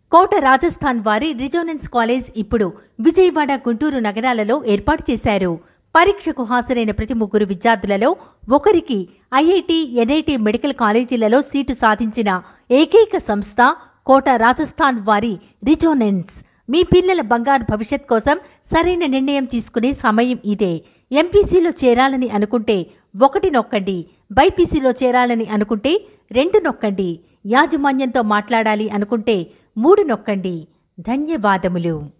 కోట రాజస్థాన్ వారి resonance college ఇప్పుడు విజయవాడ, గుంటూరు నగరాలలో ఏర్పాటు చేశారు. పరీక్షకు హాజరైన ప్రతి 3 విద్యార్థులలో ఒకరికి ఐఐటి, ఎన్ఐటి మెడికల్ కాలేజీలలో సీటు సాధించిన ఏకైక సంస్థ కోట రాజస్థాన్ వారి రిజోనెన్స్. మీ పిల్లల బంగారు భవిష్యత్ కోసం సరైన నిర్ణయం తీసుకునే సమయం ఇదే. ఎంపీసీలో చేరాలని అనుకుంటే 1 నొక్కండి. బైపీసీలో చేరాలని అనుకుంటే 2 నొక్కండి. యాజమాన్యంతో మాట్లాడాలి అనుకుంటే 3 నొక్కండి. ధన్యవాదములు.